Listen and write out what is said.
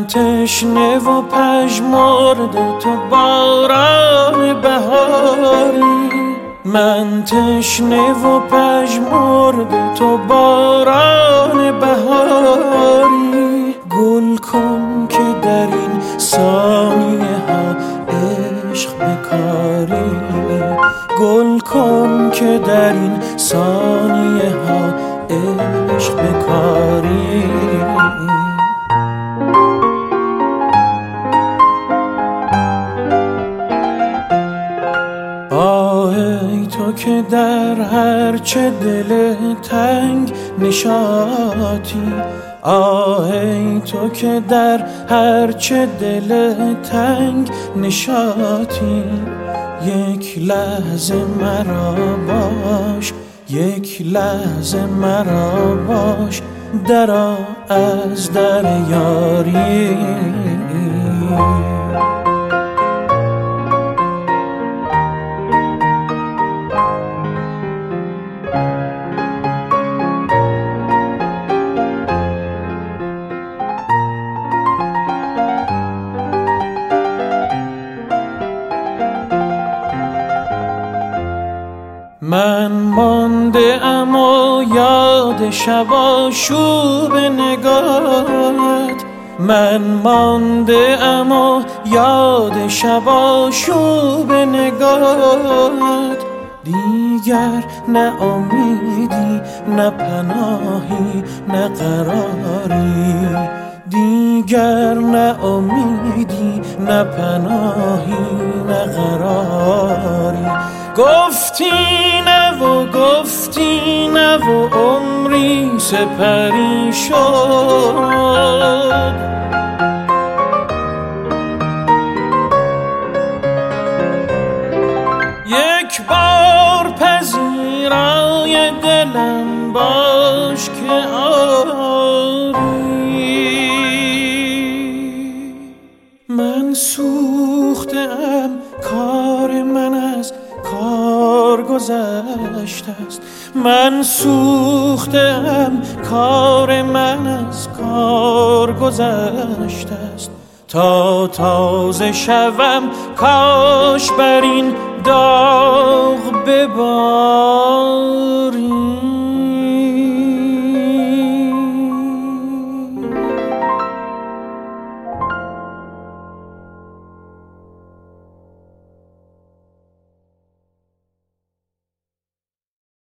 تشنه و پژمرده تو باران بهاری، من تشنه و پژمرده تو باران بهاری. گل کن که در این ثانیه ها عشق بکاری، گل کن که در این ثانیه ها عشق بکاری. ای تو که در هرچه دل تنگ نشاطی، ای تو که در هرچه دل تنگ نشاطی. یک لحظه مرا باش، یک لحظه مرا باش، درآ از در یاری. من مانده ام و یاد شب آشوب نگاهت، من مانده ام و یاد شب آشوب نگاهت. دیگر نه امیدی نه پناهی نه قراری، دیگر نه امیدی نه پناهی نه قراری. گفتی نه و گفتی نه و عمری سپری شد، یک بار پذیرای دلم باش که آری. من سوختم، کار من از کار گذشته است، من سوختم، کار من از کار گذشته است. تا تازه شوم کاش بر این داغ ببارد.